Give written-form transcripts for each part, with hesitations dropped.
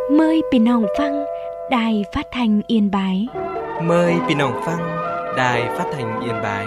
Mờiพี่น้องฟังđài phát thanh Yên Bái. Mời พี่น้องฟัง Đài Phát thanh Yên Bái.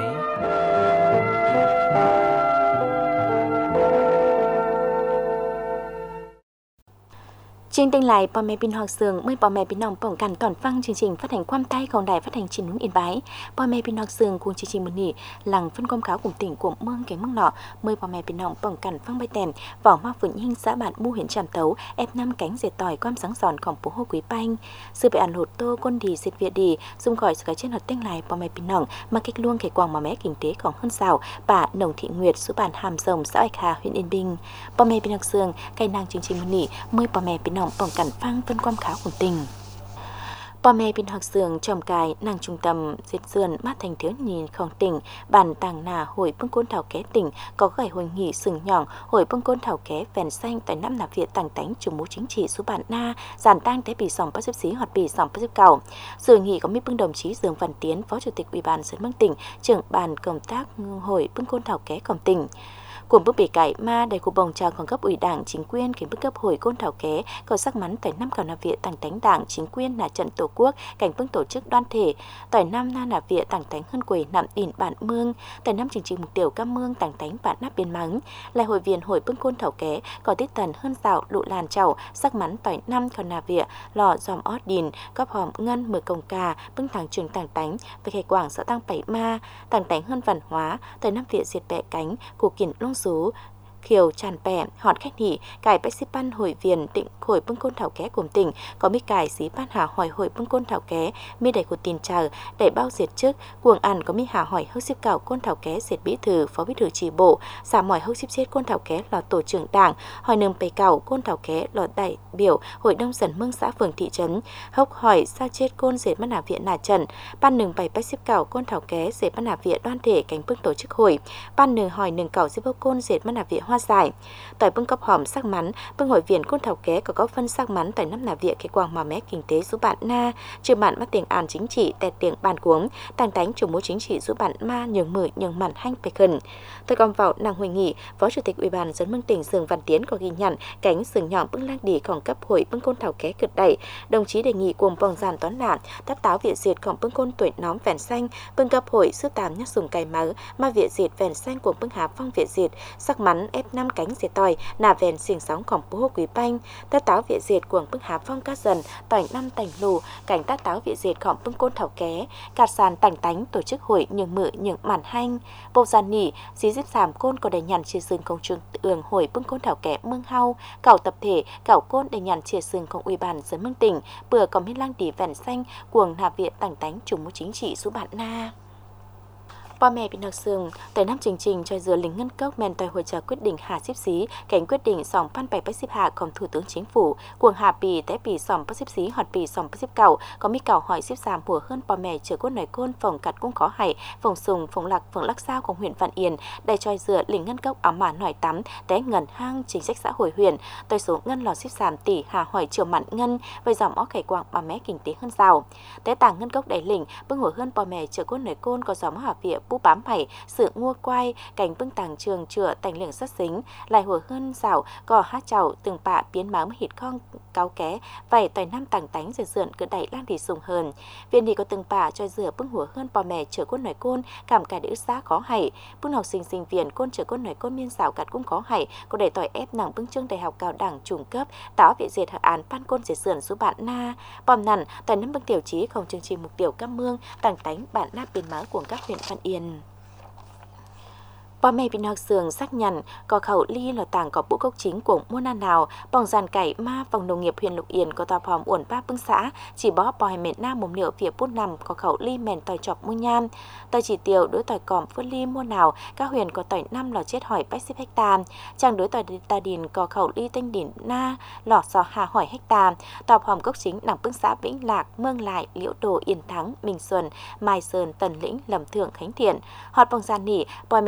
Chương trình lạiพ่อแม่พี่น้องเสืองเมื่อพ่อแม่พี่น้องป้องกันตอนฟังchương trình phát hành ความใต้ของđài phát hành ชินนุ่นอินไบพ่อแม่พี่น้องเสืองcùng chương trìnhมื้อนี้หลังphân công cáo cùng tỉnh củaเมืองแก่งเมืองนอเมื่อพ่อแม่พี่น้องป้องกันฟังใบแตนเว้ามาฝืนยิ่งสะบาดมู่เห็นจำเตาแอบนำcánhเสียต่อยความสังสอนของปู่โฮกุยปังซื้อไปอันโหดโตก้นดีเสร็จเวียดีซุ่มข่อยสกายเช่นหดเต้งลายพ่อแม่พี่น้องมาเก็กล่วงไขกวางมาแม้กิ่งเตของhơnสาวป่าหนองthị nguyệtสุบานหามสมxã Ai Kha huyện Yên Bìnhพ่อแม่พี่น้องเสืองไก่นางchương trìnhมื้อนี้เมื่อพ่อแม่พี่น้องป้องกันฟังเป็นความขาวของtìnhพ่อแม่พี่น้องเสืองจอมกายนางtrung tâm diệt dườn mát thành thiếu nhìnของtỉnh bản tàng nà hội bưng côn thảo ké tỉnh có gầy hội nghị sừng nhỏng hội bưng côn thảo ké phèn xanh tại năm nạp viện tàng tánh chủ mũ chính trị số bản na giàn tang tế bì sòng bác xếp xí hoặc bì sòng bác xếp cầu dự nghị có mấy bưng đồng chí Dương Văn Tiến phó chủ tịch ủy ban dân bưng tỉnh trưởng ban công tác hội bưng côn thảo kéของtỉnh cùng bước bề cải ma đầy cuộc bồng trào còn cấp ủy đảng chính quyền khiến bước cấp hồi côn thảo ké có sắc mắn tại năm cầu nạp viện tàng tánh đảng chính quyền là trận tổ quốc cảnh vương tổ chức đoan thể tại năm na nạp viện tàng tánh hơn quầy nạm đỉnh bản mương tại năm chương trình mục tiêu cam mương tàng tánh bản nắp biên mắng lại hội viên hội bưng côn thảo ké có tiết tần hơn rào lụ làn chảo sắc mắn tại năm cầu nạp viện lò dòm ót đìn góp hòm ngân mở công cà bưng tàng trường tàng tánh về hệ quảng xã tăng bảy ma tàng tánh hơn văn hóa tại năm viện diệt bẹ cánh của kiển long số khiều tràn bẻ hòn khách nghỉ cải bách sĩ ban hội viên tỉnh hội bưng côn thảo ké cùng tỉnh có mi cải sĩ ban hà hỏi hội bưng côn thảo ké mi đầy của tiền chờ đẩy bao diệt trước cuồng ăn có mi hà hỏi hức xếp cào côn thảo ké diệt bí thư phó bí thư chi bộ xả mỏi hức xếp chết côn thảo ké lò tổ trưởng đảng hỏi nương bày cào côn thảo ké lò đại biểu hội đông dần mương xã phường thị trấn hốc hỏi sao chết côn diệt ban hà viện nà trần ban nương bày bách xếp cào côn thảo ké diệt ban hà viện đoan thể cánh bưng tổ chức hội ban nương hỏi nương cào xếp côn diệt ban hà viện hoa giải tại bưng cấp hòm sắc mắn bưng hội viên côn thảo ké có phân sắc mắn tại năm là viện cái quang mà mé kinh tế giúp bạn na trừ bạn bắt tiền an chính trị tẹt tiền bàn cuống tàng tánh chủ mối chính trị giúp bạn ma nhường mười nhường mặn hanh bạch khẩn tôi còn vào nàng hội nghị phó chủ tịch ủy ban dân mương tỉnh Dương Văn Tiến có ghi nhận cánh sừng nhọn bưng lang đỉของcấp hội bưng côn thảo ké cực đẩy đồng chí đề nghị cùng vòng giàn toán nạn tát táo viện diệtของbưng côn tuổi nóm vẹn xanh bưng cấp hội sư tàm nhắc dùng cày máu ma viện diệt vẹn xanh của bưng hà phong viện diệt sắc mắn ép năm cánh diệt tỏi nà vẹn xiềng sóngของbố quý banh tát táo viện diệt của bưng hà phong cát dần tỏi năm tành lù cảnh tát táo viện diệtของbưng côn thảo ké cạt sàn tành tánh tổ chức hội nhường mự nhường màn hanh bộ giàn nỉ xí díp sàm côn có đầy nhằn chia sừng công trường ường hội bưng côn thảo ké mương hau cảo tập thể cảo côn đầy nhằn chia sừngของủy ban dân mương tỉnh bừa có miết lang đỉ vẹn xanh cuồng nà viện tành tánh chủ mối chính trị giúp bạn naพ่อแม่พี่น้องเสืองแต่น้ำจริงๆจอยเสือลิงเงินเก้าแมนต่อยหัวใจquyết địnhหาสิบสีแข่งquyết định2085ของthủ tướng chính phủ cuồngหาปีแต่ปี2014ฮอดปี2019ก็มีเก่าหอย13หัวขึ้นพ่อแม่เจอก้นหน่อยก้นฝ่งกัดกุ้งขอไห่ฝ่งสุงฝ่งหลักเศร้าของhuyện Văn Yênได้จอยเสือลิงเงินเก้าเอามาหน่อยตั้มแต่เงินห้างchính sách xã hội huyệnต่อยสูงเงินหลอ13tỷหาหอยเจียวหมันเงินไว้ดอมอ้อไข่กวางพ่อแม่kinh tế hơn giàuแต่ต่างเงินเก้าได้ลิงเบิ่งหัวขึ้นพ่อแม่เจอก้นหน่อยก้นก็ดอมหาเปียปูbám mày sự ngua quay cảnh bưng tàng trường chữa tành lượng sát xính lại hồi hơn xảo cò hát chầu từng bạ biến máu hít con cáo ké vậy tỏi năm tàng tánh rồi dượn cứ đẩy lang thì sùng hơn viên thì có từng bạ cho rửa bưng hùa hơn bò mè chữa côn nổi côn cảm cả đứa xa khó hay bưng học sinh viên côn chữa côn nổi côn miên xảo cắt cũng khó hay có để tỏi ép nặng bưng chương đại học cao đẳng trung cấp táo vị diệt hạ án pan côn diệt dượn số bạn na bom nằn tỏi năm bưng tiểu chí không chương trình mục tiêu cam mương tàng tánh bạn na biến máu của các huyện Văn Yênพ่อแม่พี่น้องเสืองxác nhận có khẩu ly là tàng có bộ gốc chính của muôn an nào bằng giàn cày ma phòng nông nghiệp huyện Lục Yên có tòa phòng uẩn ba bưng xã chỉ bó bòi mệt nam mồm liệu phía bút nằm có khẩu ly mền tỏi chọc mua nham tỏi chỉ tiêu đối tỏi còm phun ly mua nào các huyện có tỏi năm lò chết hỏi 80 hecta chẳng đối tỏi ta điền có khẩu ly tinh điển na lò sò hà hỏi hecta tòa phòng gốc chính nằm bưng xã Vĩnh Lạc Mương Lại Liễu Đồ Yên Thắng Minh Xuân Mai Sơn Tần Lĩnh Lâm Thượng Khánh Thiện họt bằng giàn nỉ bòi mệt na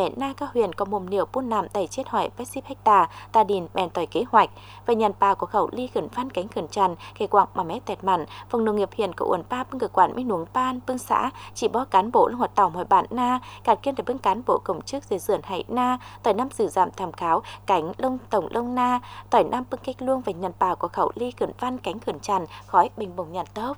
các huyện có mồm niệu bún nằm tẩy chết hỏi 80 hecta ta đình bèn tỏi kế hoạch và nhàn pa có khẩu ly khẩn phan cánh khẩn tràn kề quạng mà mé tẹt mặn phòng nông nghiệp huyện có uẩn pa bưng cơ quản mi nuống pan bưng xã chỉ bó cán bộ linh hoạt tàu mọi bạn na cản kiên để bưng cán bộ công chức dây dườn hay na tỏi năm sử giảm tham kháo cánh lông tổng lông na tỏi năm bưng cách luông và nhàn pa có khẩu ly khẩn phan cánh khẩn tràn khói bình bồng nhàn tốc.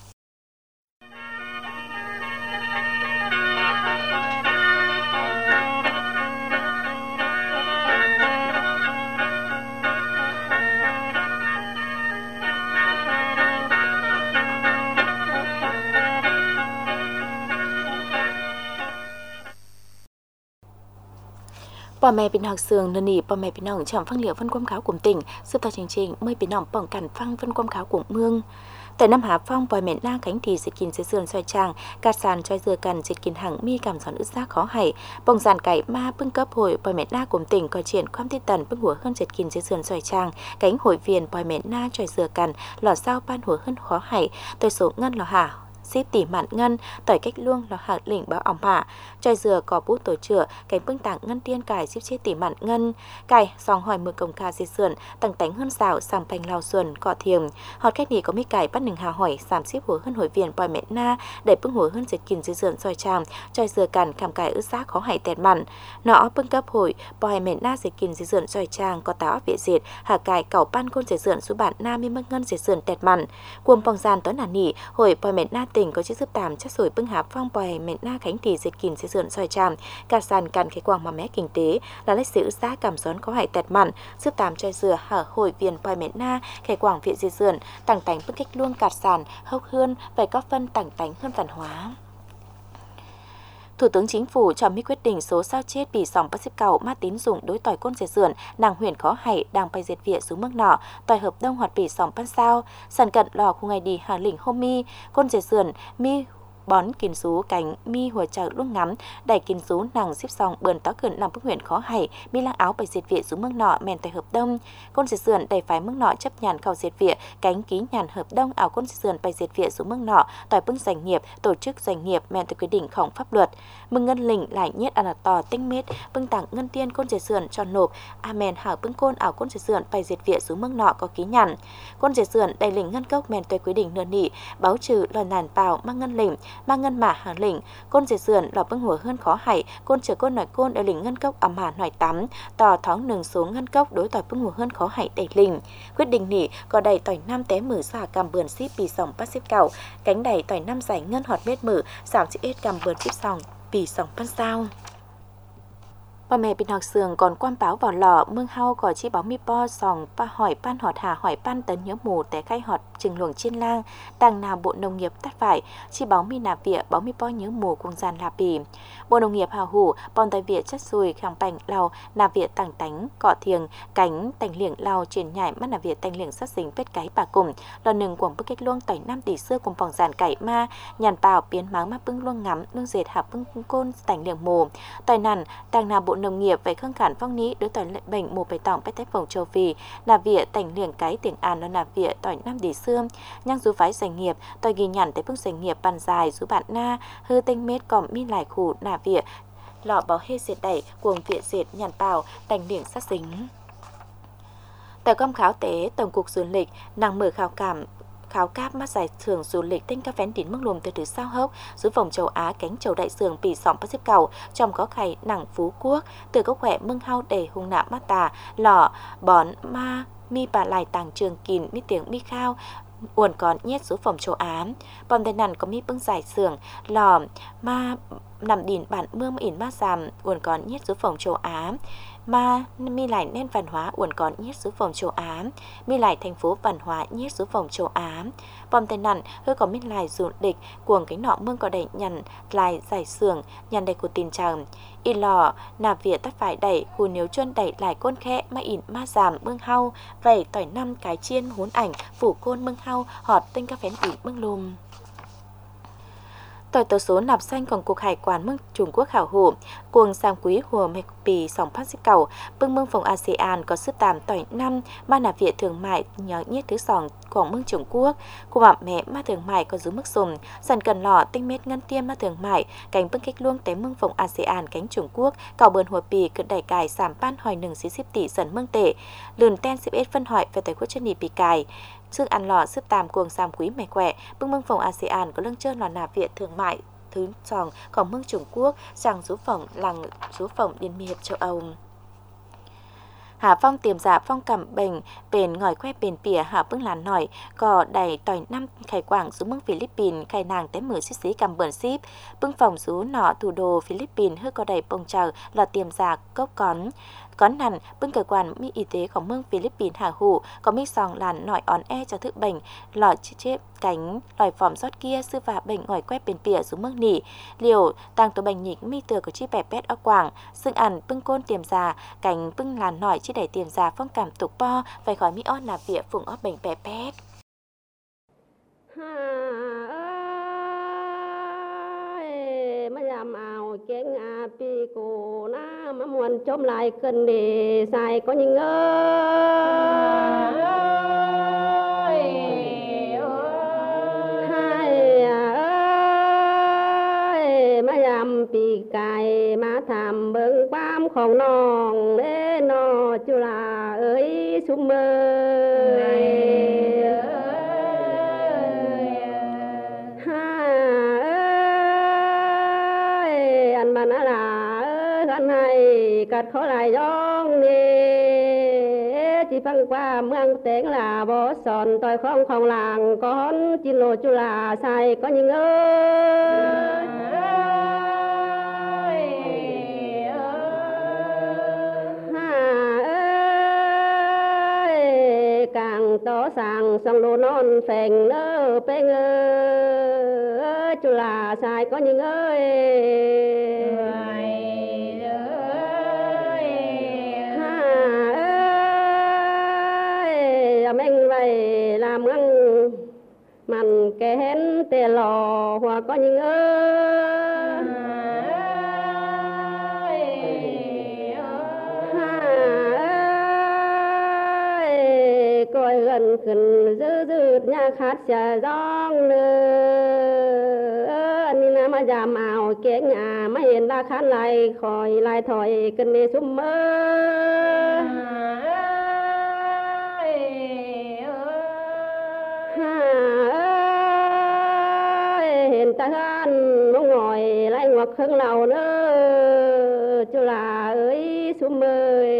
Bà mẹ bình học sường nân nỉ bà mẹ bình học chọn phân liệu phân quâm kháo của tỉnh giúp tạo chương trình mời bình học bằng cản phăng phân quâm kháo của mương. Tại năm Hà Phong bà mẹ na cánh thì sẽ kín sẽ sườn xoay tràng cát sàn choai dừa cần sẽ kín hàng mi cảm giòn ướt xác khó hay bông giàn cải ma bưng cấp hồi bà mẹ na của tỉnh có triển khoam tiết tần bưng hủa hơn sẽ kín sẽ sườn xoay tràng cánh hội viên bà mẹ na choai dừa cần lò sao ban hủa hơn khó hay tới số ngân lò hả xếp tỉ mạn ngân tỏi cách luông là hạt lĩnh báo ỏng hạ choai dừa có bút tổ chữa cánh bưng tảng ngân tiên cải xếp chế tỉ mạn ngân cải sòng hỏi mưa cồng ca dê sườn tầng tánh hơn xào sàng phanh lao xuân cọ thiềm hot cách này có mấy cải bắt nừng hà hỏi giảm xếp hối hơn hội viên bòi mẹ na để bưng hối hơn dệt kín dê sườn soi tràm choai dừa cằn cảm cải ướt xác khó hại tẹt mặn nọ bưng cấp hồi bòi mẹ na dệt kín dê sườn soi tràng có táo vệ dệt hà cải cẩu pan côn dê sườn số bạn na mi mắc ngân dê sườn tẹt mặn cuồng bong gian tối nà nỉ hồi bòi mẹ na tỉnh có chiếc giúp tạm chắc sủi bưng hạp phong bòi mẹ na khánh thì dệt kín dê sườn soi tràm cả sàn cằn cái quàng mà mé kinh tế là lấy sự giá cảm gión có hại tẹt mặn giúp tạm choai dừa hở hồi viên bòi mẹ na cái quàng viện dê sườn tảng tánh bưng cách luông cạt sàn hốc hơn vậy có phân tảng tánh hơn văn hóa. Thủ tướng Chính phủ cho mi quyết định số sao chết bị sòng bắt xếp cầu ma tín dụng đối tỏi côn dệt sườn nàng huyền khó hay đang bay dệt viện xuống mức nọ tỏi hợp đông hoạt bị sòng bắt sao sàn cận lò khu ngày đi hà lĩnh hôm mi côn dệt sườn mi bón kín sú cánh mi hồi chợ lúc ngắm đẩy kín sú nàng xếp sòng bờn tó cẩn làm bức huyện khó hay mi lang áo bay dệt viện xuống mức nọ mèn tỏi hợp đông côn dệt sườn đẩy phái mức nọ chấp nhàn khẩu dệt viện cánh ký nhàn hợp đông áo côn dệt sườn bay dệt viện xuống mức nọ tỏi bưng doanh nghiệp tổ chức doanh nghiệp mèn tỏi quyết định khổng pháp luật mừng ngân lĩnh lại nhất ăn tò tinh mết bưng tặng ngân tiên côn dệt sườn cho nộp amen hảo bưng côn ảo côn dệt sườn bay dệt viện xuống mức nọ có ký nhàn côn dệt sườn đầy lĩnh ngân cốc mèn tỏi quyết định nửa nỉ báo trừ lò nàn bào mang ngân lĩnh mang ngân mã hàng lĩnh côn dệt sườn lò bưng hủa hơn khó hại côn chờ côn nói côn đầy lĩnh ngân cốc ẩm hà nói tắm tò thóng nừng xuống ngân cốc đối tỏi bưng hủa hơn khó hại đầy lĩnh quyết định nỉ có đầy tỏi năm té mử xả cầm bườn xíp bị sòng bắt xếp cầu cánh đầy tỏi năm giải ngân họt mét mử giảm chữ ết cầm bườn xíp sòng vì sòng bắt sao. Bà mẹ bình học sường còn quan báo vào lò mương hao có chi báo mi po sòng pa hỏi pan họt hà hỏi pan tấn nhớ mù té khai họt chừng luồng chiên lang đằng nào bộ nông nghiệp tắt phải chi báo mi nà vịa báo mi po nhớ mù cùng gian là bì bộ nông nghiệp hào hủ bọn tài vịa chất xùi khẳng bành lào nà vịa tảng tánh cọ thiềng cánh tành liệng lào truyền nhảy mắt nà vịa tành liệng sát dính vết cái bà cùng lò nừng quảng bức cách luông tỏi năm tỷ xưa cùng vòng giàn cải ma nhàn bào biến máng mắt bưng luông ngắm luông dệt hạ bưng côn tành liệng mù tỏi nằn đằng nào bộ nông nghiệp về khương khản phong ní đối tỏi lệ bệnh mù bày tỏng bách tép vòng châu Phi nà vịa tành liệng cái tiếng an nó nà vịa tỏi năm tỷ xưa nhang rú phái doanh nghiệp tỏi ghi nhận tới bức doanh nghiệp bàn dài rú bạn na hư tinh mết còm mi lại khủ nà vịa lọ báo hê dệt đẩy cuồng vịa dệt nhàn bào tành liệng sát dính. Tại công khảo tế tổng cục du lịch nàng mở khảo cáp mắt giải thưởng du lịch tên các vén đến mức lùm từ thứ sao hốc dưới vòng châu Á cánh châu đại sường bị sòng bắt xếp cầu trong có khay nàng Phú Quốc từ gốc khỏe mưng hao để hung nạm mát tà lọ bón ma mi bà lại tàng trường kín mi tiếng mi khao uẩn còn nhét số phòng châu Á bọn tên nằn có mi bưng giải sường lò ma nằm đìn bản mương ỉn ma giảm uẩn còn nhét số phòng châu Á mà mi lại nên văn hóa uẩn còn nhét số phòng châu Á mi lại thành phố văn hóa nhét số phòng châu Á bom tên nặn hơi có mi lại dụ địch cuồng cái nọ mương có đẩy nhằn lại giải sường nhằn đầy của tin chàng y lò nà vỉa tắt phải đẩy khu nếu chân đẩy lại côn khẽ mà ỉn ma giảm mương hau vậy tỏi năm cái chiên hốn ảnh phủ côn mương hau họt tinh các phén ỉn mương lùm. Tỏi tố số nạp xanhของCục Hải quan Mương Trung Quốc khảo hộ, cuồng sang quý hùa mạch bì sòng phát xích cầu, bưng mương phòng ASEAN có sức tàm tỏi năm, ba nạp viện thương mại nhớ nhất thứ sòng của Mương Trung Quốc, của bà mẹ ma thương mại có dưới mức sùng, sẵn cần lọ tinh mết ngân tiêm ma thương mại, cánh bưng kích luông té mương phòng ASEAN cánh Trung Quốc, cào bờn hùa bì cực đẩy cài giảm ban hỏi nừng xí xíp tỷ dần mương tệ, lườn ten xíp ết phân hỏi về tài quốc chân nì bì cài. Sức ăn lò sức tàm cuồng sam quý mẹ khỏe, bưng mương phòng ASEAN có lưng trơn lò nạp viện thương mại thứ sòngของMương Trung Quốc sang số phỏng làng số phỏng điên miệt châu Âu. Hà phong tiềm giả phong cảm bệnh bền ngòi que bền pìa hạ bưng làn nổi cò đầy tỏi năm khải quảng xuống mương Philippines khai nàng té mở xí xí cầm bẩn ship bưng phòng số nọ thủ đô Philippines hơi có đầy bông chờ là tiềm giả cốc Cón nằn bưng cơ quan mỹ y tế của mương Philippines hạ hủ có mỹ sòng làn nổi ón e cho thức bệnh lọ chết cánh lòi phỏm rót kia sư và bệnh ngòi quét bền pìa xuống mương nỉ liều tăng tổ bệnh nhịch mi từa của chi bẹp pét ở quảng xương ăn bưng côn tiềm già cánh bưng làn nổi chi đẩy tiềm già phong cảm tục po phải khỏi mỹ on nạp viện phùng óp bệnh bẹp pét. Cái ngà pi cổ na mà muốn chôm lại cần để xài có những ơi hai ơi mà làm pi cài mà tham bưng bám không nòng để nó chú là ơi sum ơi cắt khó lại giông nè chỉ phăng qua mương tiếng là bó sòn tôi không làng con chín lô chú là sai có những ơi càng to sang sông lô non phèn nơ bê ngơ chú là sai có những ơi mình vậy làm ăn mặn kén tê lò hoặc có những coi gần khẩn giữ nhà khát xà giông nữa nên mà giảm ảo kế nhà mà hiện ra khát lại khỏi lại thổi cần đi sum mơ ta gan nó ngồi lại ngoặc hương lầu nữa chú là ơi sum ơi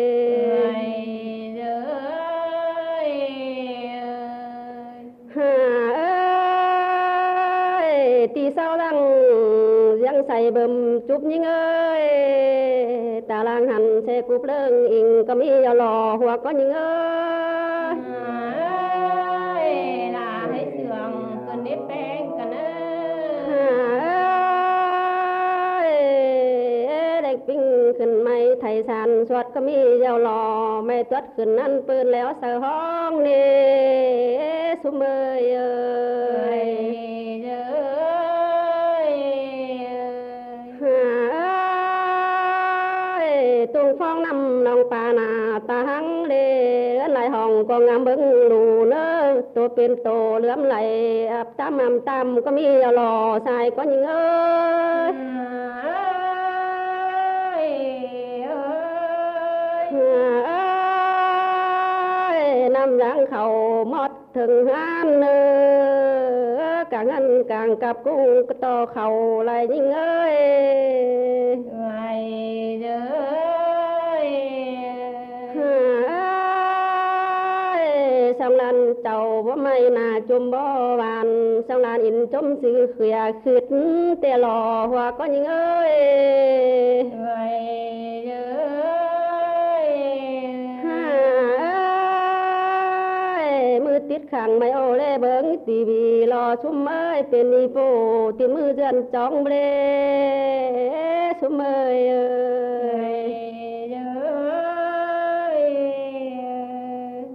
tí sao đang giang say bầm chụp những ơi ta lang hành xe cúp lưng in có mi vào lò hoặc có những ơi là thấy sườn cần nếp beng cần pinh khẩn mày thầy sàn soát có mi vào lò mày tuất khẩn ăn pơn léo sờ hong nè sum ơi tung phong năm lòng pa na ta hăng lê lại hồng con ngắm bưng lù nữa tô pin tô lướm lại ấp tam có mi vào lò sai có những ơi năm ráng khẩu mót thường han càng ăn càng cặp cũng to khẩu lại những ơi xong lan tàu bó mây nà chôm bó bàn xong lan in chôm sự khỏe khít tè lò hoa có những ơi mưa tiết khẳng mày ô lê bớng tì vì lò xung ơi tên đi phố tìm mưa dân trong lê xung ơi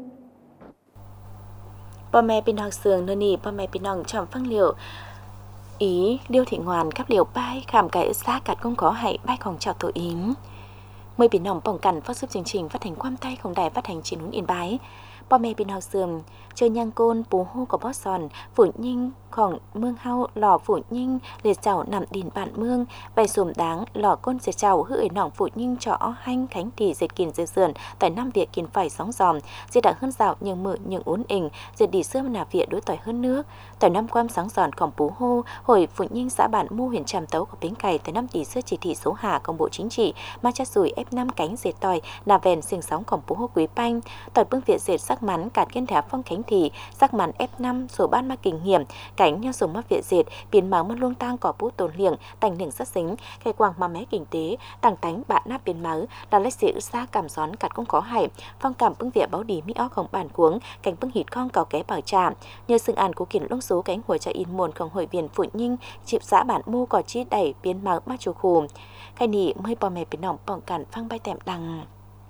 พ่อแม่พี่น้องเสืองนนี่พ่อแม่พี่น้องช่อมฟังเหลียว Ý Liêu Thị Ngoan cắp liều bay khảm cái xa cạt công có hãy bayของchào tổ yếm. Mời biển nòng bỏng cằn phát giúp chương trình phát hành quam tayของđài phát hành Chín Núi Yên Bái. Bò mẹ biển hào sườn chơi nhang côn bố hô có bót sòn phủ nhinhของเมืองเฮาหล่อphủ nhinh liệt chảo nằm đìn bản mương bày sùm đáng lò côn dệt chảo hư ở nòng phủ nhinh trọ hanh khánh thì dệt kiền dệt sườn tại năm việc kiền phải sóng giòm dệt đã hơn dạo nhưng mự nhưng uốn ỉnh dệt đi xưa nà viện đối tỏi hơn nước tại năm quam sáng giònของbố hô hồi phủ nhinh xã bản mu huyện tràm tấu của bến cày tại năm tỷ xưa chỉ thị số hà công bộ chính trị mang cha sủi ép 5 cánh dệt tỏi nà vèn xiềng sóngของbố hô quý panh tỏi bưng viện dệt sắc mắn cạt kiên thẻ phong khánh thì sắc mắn F5 sổ ban ma kinh nghiệm cánh nhau sổ mắt viện dệt biến máu mất luông tang cỏ bút tồn liệng tành liệng sát xính khai quang ma mé kinh tế tàng tánh bạn nắp biến máu là lấy sĩ xa cảm gión cạt cũng có hải phong cảm bưng viện báo đi mỹ ócของbản cuống cánh bưng hít con cào ké bảo trà nhờ sự an của kiện lông số cánh hồi cho in muônของhội viên phụ nhinh chịu xã bản mu cỏ chi đẩy biến máu ma chủ khù khai nỉ mới bò mẹ biến nòng bỏng cản phăng bay tèm đằng.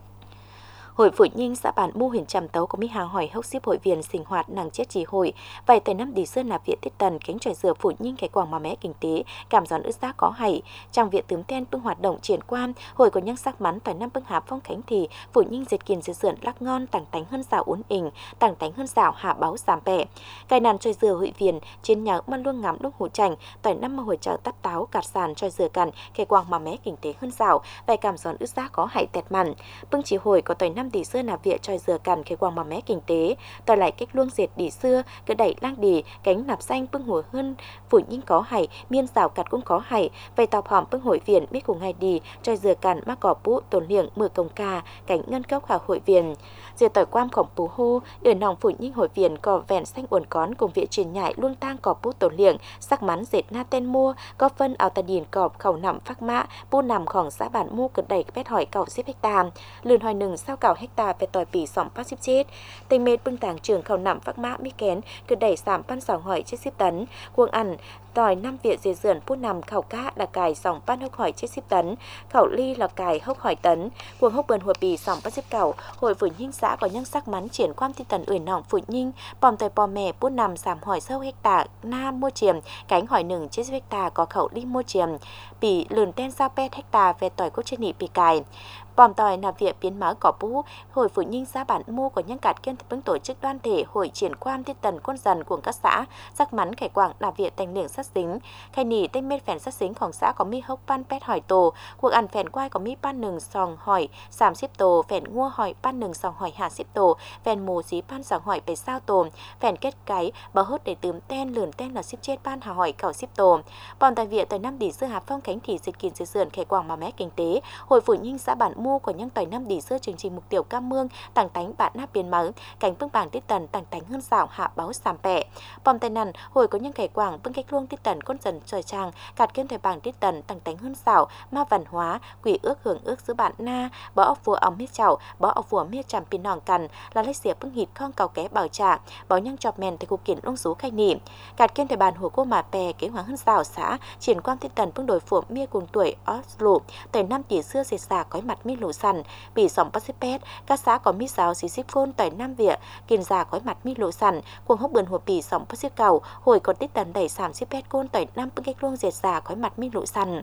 Hội Phụ Nhinh xã bản mu huyện Tràm Tấu có mi hàng hỏi hốc xếp hội viên sinh hoạt nàng chết trì hội vậy tại năm đi sơn là viện tiết tần cánh trời dừa Phụ Nhinh cái quảng mà mé kinh tế cảm giòn ướt xác có hay trong viện tướng ten bưng hoạt động triển quan hội có những sắc mắn tại năm bưng hạp phong khánh thì Phụ Nhinh dệt kiền dệt sườn lắc ngon tàng tánh hơn xào uốn ỉnh tàng tánh hơn xào hạ báo giảm bẻ cái nàn trời dừa hội viên trên nhà man luôn ngắm lúc hồ chành tại năm mà hội chợ tắp táo cạt sàn trời dừa cằn cái quảng mà mé kinh tế hơn xào vậy cảm giòn ướt xác có hay tẹt mặn bưng chỉ hội có tại năm đi sơn là viện tròi dừa cằn cái quang mà mé kinh tế tỏi lại cách luông dệt đi xưa cứ đẩy lang đi cánh nạp xanh bưng hồ hơn Phụ Nhinh có hay miên rào cặt cũng có hay vậy tàu hòm bưng hội viện biết cùng ngày đi tròi dừa cằn mắc cỏ bú tồn liệng mưa công ca cánh ngân cốc hà hội viện dệt tỏi quam khổng bú hô ở nòng Phụ Nhinh hội viện có vẹn xanh uốn cón cùng viện truyền nhại luôn tang cỏ bú tồn liệng sắc mắn dệt na tên mua có phân ảo tà điền cọp khẩu nằm phác mã bu nằm khoảng xã bản mu cực đẩy pét hỏi cậu xếp hecta lươn hỏi nừng sao cào hecta về tỏi bỉ sỏm phát xếp chết tình mệt bưng tàng trường khẩu nằm phác mã mi kén cực đẩy giảm pan sỏng hỏi chết xếp tấn cuồng ăn tỏi năm viện dệt dườn bu nằm khẩu cá là cài sỏng pan hốc hỏi chết xếp tấn khẩu ly là cài hốc hỏi tấn cuồng hốc bờn hồi bỉ sỏm phát xếp cẩu hội Phụ Nhinh xã có nhân sắc mắn triển quan thi tần ủi nòng Phụ Nhinh bòm tỏi bò mè bu nằm giảm hỏi sâu hecta na mua chiềm cánh hỏi nừng chết hecta có khẩu ly mua chiềm bỉ lườn ten sao pet hecta về tỏi cốt trên nị bỉ cài bòm tỏi là viện biến máu cỏ bú hội Phụ Nhinh xã bản mu có những cạt kiên bưng tổ chức đoàn thể hội triển quan tiết tần quân dần của các xã sắc mắn khải quảng là viện thành liệng sát xính khai nỉ tên mết phèn sát xínhของxã có mi hốc pan pet hỏi tổ cuộc ăn phèn quai có mi pan nừng sòng hỏi sàm xếp tổ phèn ngua hỏi pan nừng sòng hỏi hạ xếp tổ phèn mù xí pan sòng hỏi bề sao tổ phèn kết cái bờ hốt để tướm ten lườn ten là xếp chết pan hà hỏi cầu xếp tổ bòm tại viện tại năm đi xưa hạp phong khánh thì dịch kiền dệt sườn khải quảng mà mé kinh tế hội Phụ Nhinh xã bản mu của những tỏi năm đi xưa chương trình mục tiêu cam mương tàng tánh bạn nắp biến máu cảnh bưng bảng tiết tần tàng tánh hơn xảo hạ báo giảm bẻ bòm tai nằn hồi có những khải quảng bưng cách luông tiết tần con dần trời trang cạt kiên thời bảng tiết tần tàng tánh hơn xảo ma văn hóa quỷ ước hưởng ước giữa bạn na bó ọc vua ong miết chảo bó ọc vua miết chằm pin nòng cằn là lấy xỉa bưng hít con cầu ké bảo trả báo nhang chọp mèn thì cục kiện lông số khai nỉ cạt kiên thời bàn hồ cô mà pè kế hoáng hơn xảo xã triển quan tiết tần bưng đổi phủa mia cùng tuổi Oslo tại năm tỷ xưa dệt xà cói mặt mi lũ sằn bị sòng Pacific các xã có mi giáo xí xíp phôn tại Nam Viện kiên già cói mặt mi lỗ sằn cuồng hốc bườn hồ bì sòng Pacific cầu hồi còn tiết tần đẩy sàm xíp pet côn tại Nam bưng cách luông dệt già cói mặt mi lỗ sằn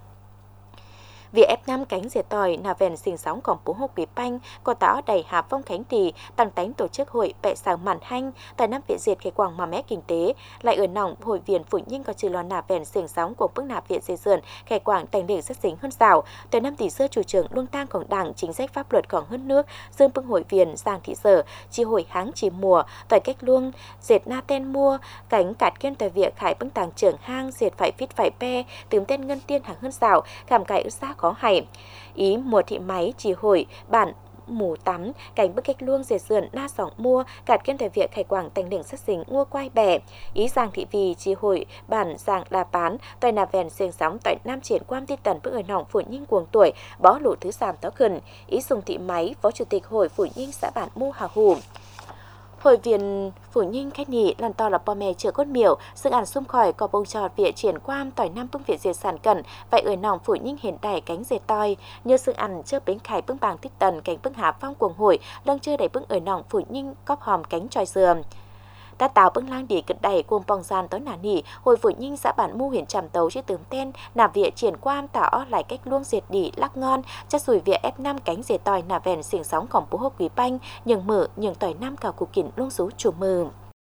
vì F5 cánh dệt tỏi là vèn xình sóngของbố hộp quý panh có táo đầy hạ phong khánh thì tăng tánh tổ chức hội bệ sàng màn hanh tại năm viện dệt cái quảng mà mé kinh tế lại ở nòng hội viện Phụ Nhinh có trừ lò nạp vèn xình sóng của bức nạp viện dệt sườn cái quảng thành đỉnh rất dính hơn rào tại năm tỷ xưa chủ trưởng luông tangของđảng chính sách pháp luậtของhơn nước dương bưng hội viện giang thị sở chi hội háng chỉ mùa tại cách luông dệt na ten mua cánh cạt kiên tại viện khải bưng tàng trưởng hang dệt phải phít phải pe tướng tên ngân tiên hàng hơn rào khảm cải ước xác có hay ý mùa thị máy chỉ hội bản mù tắm cảnh bức cách luông dệt sườn na sòng mua cạt kiên thời viện khải quảng thành đỉnh sát xính ngua quay bẻ ý giang thị vì chỉ hội bản giang là bán tại nà vèn xiềng sóng tại nam triển quan ti tần bức ở nòng Phụ Nhinh cuồng tuổi bó lũ thứ sàm táo khẩn ý dùng thị máy phó chủ tịch hội Phụ Nhinh xã bản mu hà hù hội viện Phụ Nhinh khách nỉ lần to là bò mè chữa cốt miểu sức ăn xung khỏi có bông trọt viện triển quan tỏi năm bưng viện dệt sản cẩn vậy ở nòng Phụ Nhinh hiện đại cánh dệt tỏi như sức ăn trước bến khải bưng bảng tích tần cánh bưng hạ phong cuồng hội lâng chơi đẩy bưng ở nòng Phụ Nhinh cóp hòm cánh tròi sườn ta tạo bưng lang đi cực đẩy cùng bong gian tới nà nỉ hồi vừa nhanh xã bản mu huyện tràm tấu chứ tướng tên nà vịa triển quam tạo lại cách luôn diệt đỉ lắc ngon chất sùi vịa F5 cánh diệt tỏi nà vèn xiềng sóngของbố hốc quý banh nhường mở nhường tỏi nam cào cục kín luôn rú chủ mờ.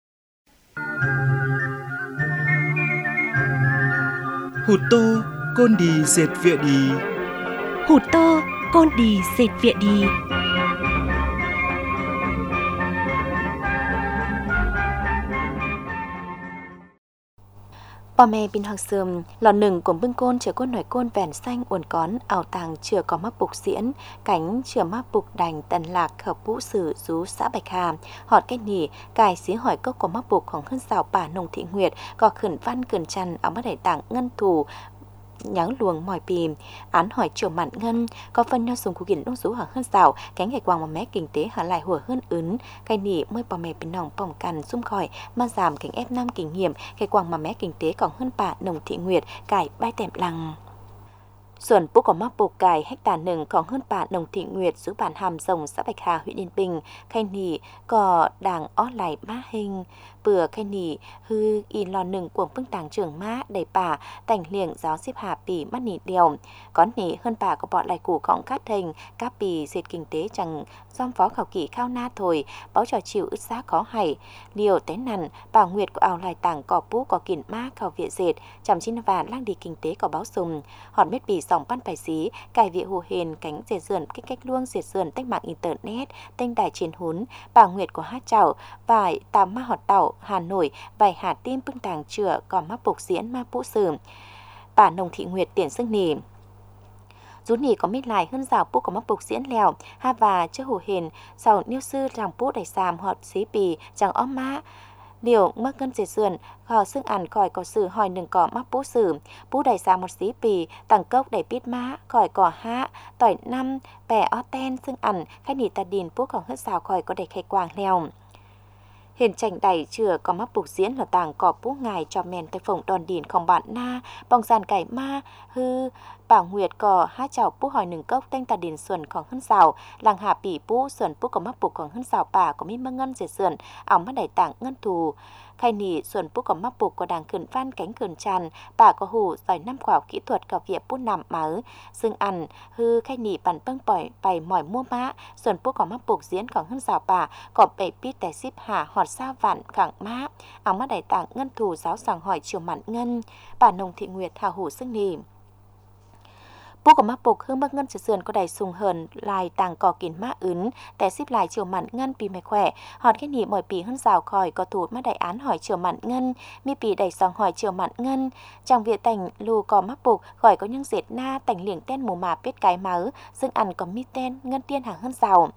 Hụt tô côn đi dệt vịa đi. Hụt tô côn đi dệt vịa đi. Bò mẹ bin học sườm lò nừng của bưng côn chứa côn nổi côn vẻn xanh uốn cón ảo tàng chứa có mắc bục diễn cánh chứa mắc bục đành tần lạc hợp vũ sử rú xã Bạch Hà họt cái nỉ cài xí hỏi cốc có mắc bụcของhơn xào bà nông thị nguyệt có khẩn văn cẩn chăn áo mắt đại tảng ngân thủ nháng luồng mỏi pìm án hỏi chiều mặn ngân có phân nhau dùng của kiện đông rú hở hơn xào cánh ngày quàng mà mé kinh tế hở lại hùa hơn ứng cái nỉ mới bò mẹ bên nòng bỏng cằn xung khỏi mà giảm cánh F5 kinh nghiệm cái quàng mà mé kinh tế còn hơn bà nông thị nguyệt cải bay tèm lằng Xuân bố có mắc bục cải hectare nừng còn hơn bà nông thị nguyệt giữ bản hàm rồng xã Bạch Hà huyện Yên Bình khay nỉ có đảng ó lại má hình bữa khay nỉ hư in lò nừng của phương tàng trưởng má đầy bà tành liệng giáo xếp hạ bì mắt nỉ đèo có nỉ hơn bà có bọn lại củ cọng cát hình các bì dệt kinh tế chẳng dom phó khảo kỹ khao na thổi báo trò chịu ứt giá khó hay liều té nằn bà nguyệt của ảo lại tảng cỏ bú có kìn má khảo viện dệt chằm chín và lang đi kinh tế có báo sùng hòn mét bì sòng ban bài xí cài vị hồ hền cánh dệt sườn cách luôn dệt sườn tách mạng internet tênh đài trên hún bà nguyệt của hát chảo vài tám ma họt tàu Hà Nội vài hạt tim bưng tàng chữa còn mắc bục diễn ma vũ sử bà nông thị nguyệt tiền xưng nỉ rú nỉ có mít lại hơn rào bút có mắc bục diễn lèo ha và chớ hồ hền sau niêu sư rằng bút đầy xàm hoặc xí bì chẳng óm má liều mắc ngân dệt sườn họ xương ăn khỏi có sử hỏi nừng cỏ mắc bút sử bút đầy xàm một xí bì tàng cốc đầy bít má khỏi cỏ há tỏi năm bẻ ó ten xương ăn khách nỉ ta đìn bút còn hớt xào khỏi có đầy khay quàng lèo Hiền chành đẩy chừa có mắc bục diễn là tàng cỏ bú ngài cho men tay phồng đòn đỉn không bạn na bong giàn cải ma hư bảo nguyệt cỏ hát chào bú hỏi nừng cốc tanh tà đỉn xuânของhân xào làng hạ bỉ bú xuân bú có mắc bụcของhân xào bà có mi măng ngân dệt xuân ảo mắt đẩy tảng ngân thù khai nỉ xuân bú có mắc bục có đàng khẩn van cánh khẩn tràn bà có hù giỏi năm khoa kỹ thuật cả việc bú nằm máu xương ăn hư khai nỉ bản bưng bỏi bày mỏi mua mã xuân bú có mắc bục diễnของhân xào bà có bảy pít tài ship hạ họt sao vạn khẳng má áo mắt đại tạng ngân thù giáo sàng hỏi chiều mặn ngân bà nông thị nguyệt hào hủ xưng nỉ bố của mắc bục hương bắc ngân sườn sườn có đầy sùng hờn lại tàng cỏ kín má ứngแต่ship lại chiều mặn ngân pì mày khỏe họt cái nỉ mỏi pì hơn rào khỏi có thủ mắt đại án hỏi chiều mặn ngân mi pì đầy sòng hỏi chiều mặn ngân trong việc tành lù có mắc bục khỏi có những dệt na tành liềng tên mù mà biết cái máu dương ăn có mi tên ngân tiên hàng hơn rào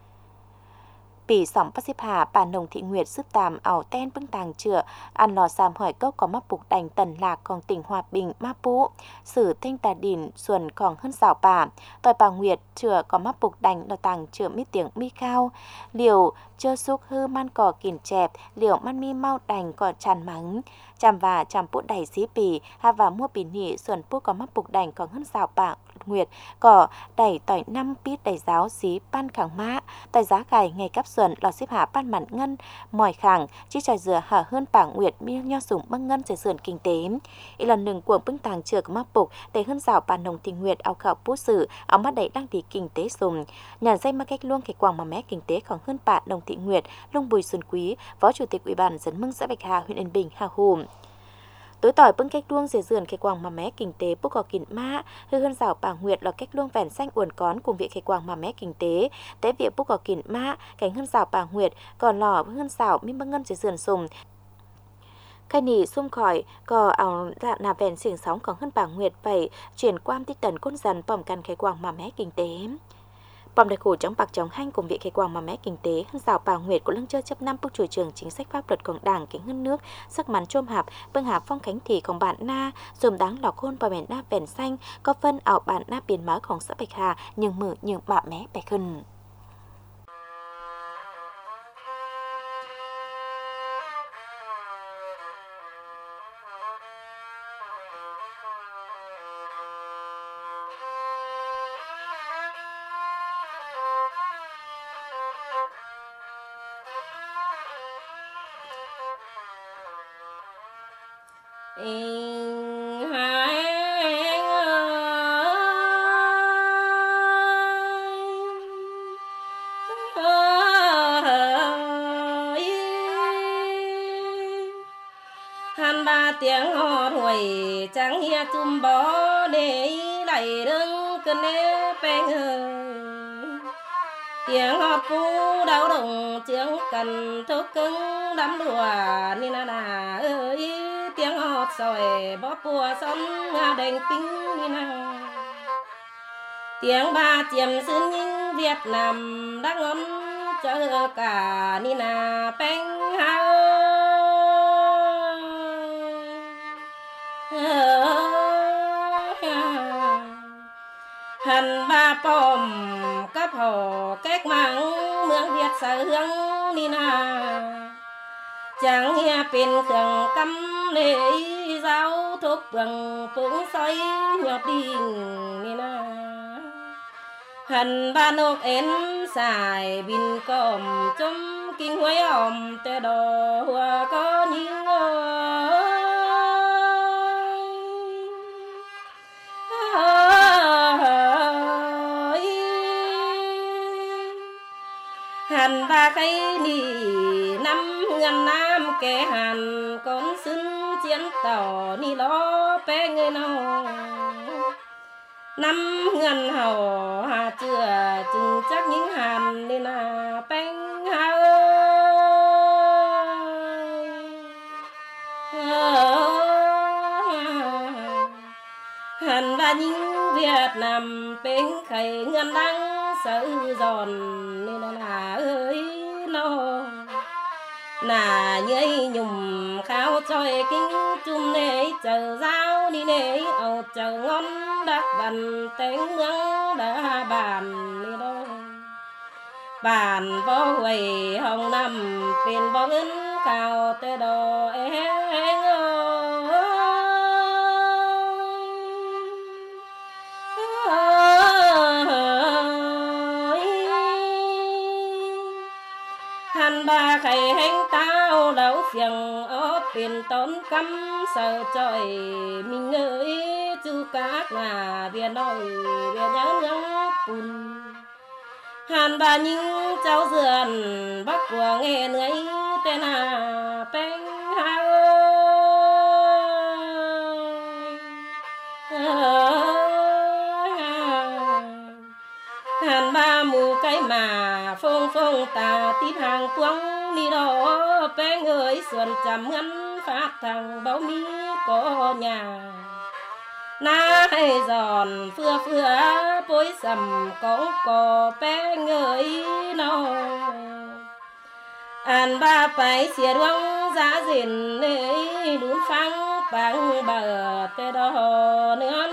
Bỉ sỏng phát xếp hạ bà nông thị nguyệt giúp tàm ảo ten bưng tàng chữa ăn lò xàm hỏi cốc có mắc bục đành tần lạc còn tỉnh Hòa Bình ma pú sử thanh tà đỉn xuân còn hơn xảo bà tỏi bà nguyệt chữa có mắc bục đành lò tàng chữa mi tiếng mi cao liều chơ xúc hư man cỏ kìn chẹp liều man mi mau đành cỏ tràn mắng chàm và chàm bút đầy xí bì ha và mua bì nỉ xuân bút có mắc bục đành còn hơn xảo bà nguyệt cỏ đẩy tỏi 5 pít đầy giáo xí pan khẳng mã tại giá cài ngày cắp xuân lò xếp hạ pan mặn ngân mỏi khẳng chi tròi dừa hở hơn bảng nguyệt miêu nho sủng băng ngân dệt sườn kinh tế ý lần hนึ่งcuồng bưng tàng chừa có mắc bục để hơn rào bà nông thị nguyệt áo khảo bút sử áo mắt đẩy đang đi kinh tế sùng nhà dây ma cách luông cái quàng mà mé kinh tế còn hơn bà nông thị nguyệt lung bùi xuân quý phó chủ tịch ủy ban dân mưng xã Bạch Hà huyện Yên Bình Hà Hùm tối tỏi bưng cách luông dệt sườn cái quàng mà mé kinh tế bút có kín ma hư hơn rào bà nguyệt là cách luông vẻn xanh uốn cón cùng việc cái quàng mà mé kinh tế tế việc bút có kín ma cánh hơn rào bà nguyệt còn lò hơn rào mi băng ngân dệt sườn sùng khai nỉ xung khỏi có ảo dạ nà vẹn xiềng sóng còn hơn bà nguyệt vậy chuyển quam tích tần côn dần bỏng căn cái quàng mà mé kinh tế bom đại khổ chống bạc chống hanh cùng việc khai quang mà mé kinh tế hơn rào bà nguyệt của lưng chơi chấp năm bức chủ trường chính sách pháp luậtของđảng kính hơn nước sắc mắn chôm hạp bưng hạp phong khánh thịของbạn na dùm đáng lọc hôn bà mẹ na vẹn xanh có phân ảo bạn na biến máuของxã Bạch Hà nhưng mở nhưng bạ mé bạch hơn han ba tiếng hò ruồi trắng hia chum bó để lại đứng cơn đê beng tiếng hót pu đau đồng tiếng cần thúc cứng đắm đùa ni na ơi tiếng hót sỏi bó bùa son đành tính ni na tiếng ba chiêm xứ những Việt Nam đang ngón chờ cả ni na beng hành ba pom cấp hồ cách mạng mương Việt sở hương ni na chẳng nghe bên khương cắm lễ giáo thuốc bằng phụng xoay nhọt đình ni na hành ba nộp én xài bin còm chấm kinh huế òm tê đò hoa có những hành ba cây nì năm ngàn năm kẻ hàn con xứng chiến tàu ni lo bé người nào năm ngàn hầu hà chưa chừng chắc những hàn nên là bánh hà hàn ba những Việt Nam bên khẩy ngân đăng sợ giòn nên là ơi nó là nhây nhùng khao trôi kinh chung nế chờ giao đi nế ầu chờ ngon đắc bàn tiếng ngân đã bàn đi đâu bàn bó quầy hồng nằm bên bó ngân khao tê đồ hành ba khay hành tao đấu phiền ở bên tốn cắm sợ trời mình ơi chú các ngà bia nồi bia nhớ nhớ bùn hành ba những cháu dườn bắc của nghe người tên là bánh hàn ba mù cái mà phong phong tà tiếp hàng quăng đi đó bé người xuân chầm ngân phát thằng báo mi có nhà na hay giòn phưa phưa bối sầm có bé người nó hàn ba phải xìa đoang giá dền lấy đún phăng bằng bờ tê đó nữa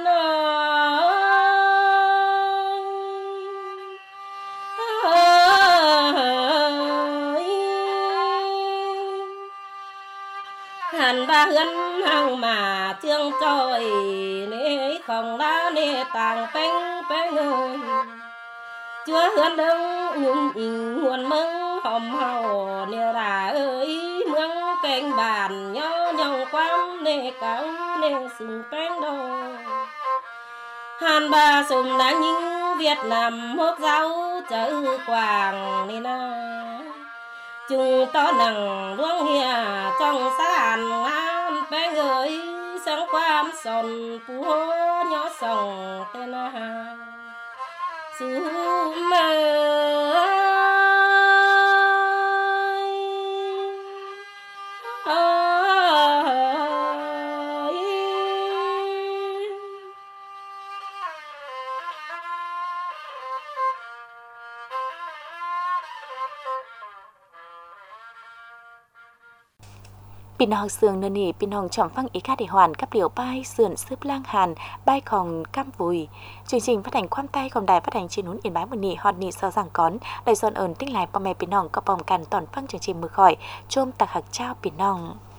hàn ba hân hăng mà chương trôi nế không đá nế tàng bánh bánh ơi chúa hân đông nhung nhìn nguồn mừng hòm hào nế đà ơi mương canh bàn nhó nhong quam nế cáo nế sừng bánh đô hàn ba sùng đã những Việt Nam hốt giáo chở quàng nế na chúng to nằng luông hìa trong sàn ngàn bé người sáng quam sòn phú hô nhỏ sòng tên hà sư mơ Pin học sườn nơi nỉ pin hồng trọng phăng ý ca để hoàn cấp điều bay sườn xếp lang hàn bay khòng cam vùi chương trình phát hành khoam tay còn đài phát hành trên núi Yên Bái một nỉ hòn nỉ sao rằng cón đại son ơn tinh lại pa mẹ pin hồng có bồng càn toàn phăng chương trình mưa khỏi chôm tạc hạc trao pin hồng